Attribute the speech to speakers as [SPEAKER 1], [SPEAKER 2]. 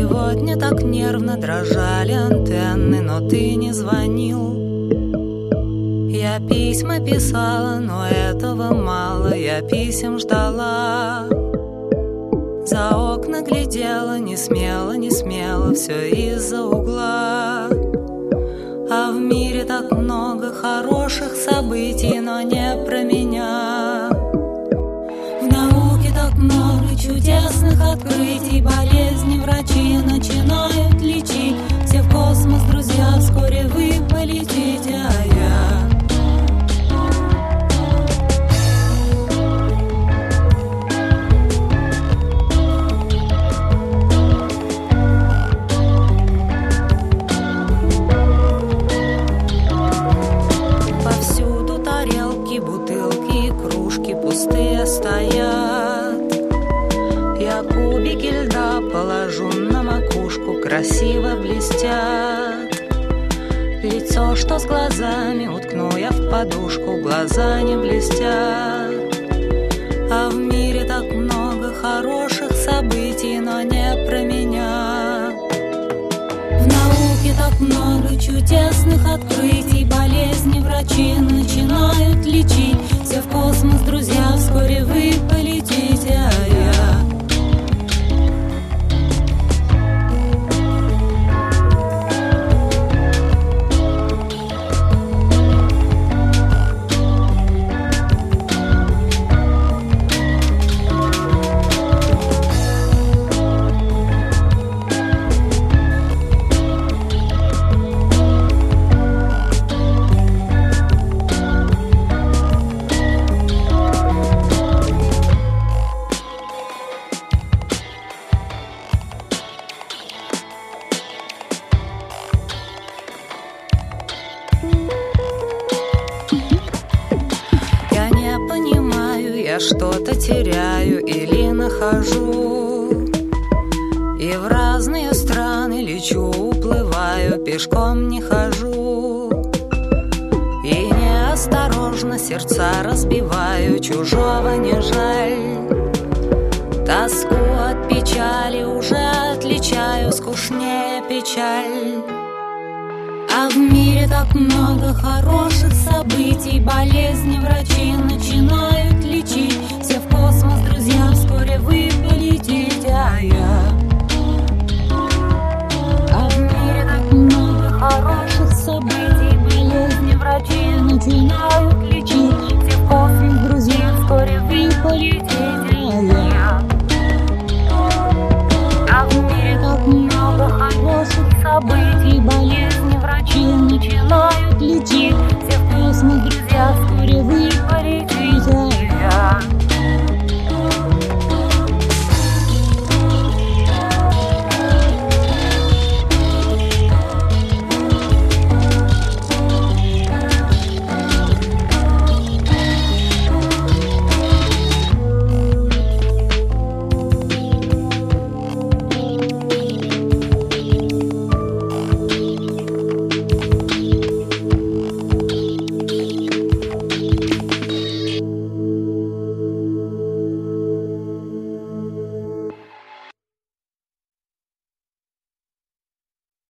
[SPEAKER 1] Сегодня так нервно дрожали антенны, но ты не звонил. Я письма писала, но этого мало, я писем ждала. За окна глядела, не смело, не смело, все из-за угла. А в мире так много хороших событий, но не про меня. В науке так много чудесных открытий, болезни врачи начинают лечить. Все в космос, друзья, вскоре вы полетите, а я... Повсюду тарелки, бутылки и кружки пустые стоят. Я кубики льда положу на макушку, красиво блестят. Лицо, что с глазами, уткну я в подушку, глаза не блестят. А в мире так много хороших событий, но не про меня. В науке так много чудесных открытий, болезни врачи начинают лечить. Все в космос, друзья, вскоре вы полетите, а я... Я что-то теряю или нахожу, и в разные страны лечу, уплываю, пешком не хожу. И неосторожно сердца разбиваю, чужого не жаль. Тоску от печали уже отличаю, скучнее печаль. А в мире так много хороших событий, болезни врачи начинают лечить. Все в космос, друзья, вскоре вы полетите, а я... А в мире так много хороших событий, болезни врачи начинают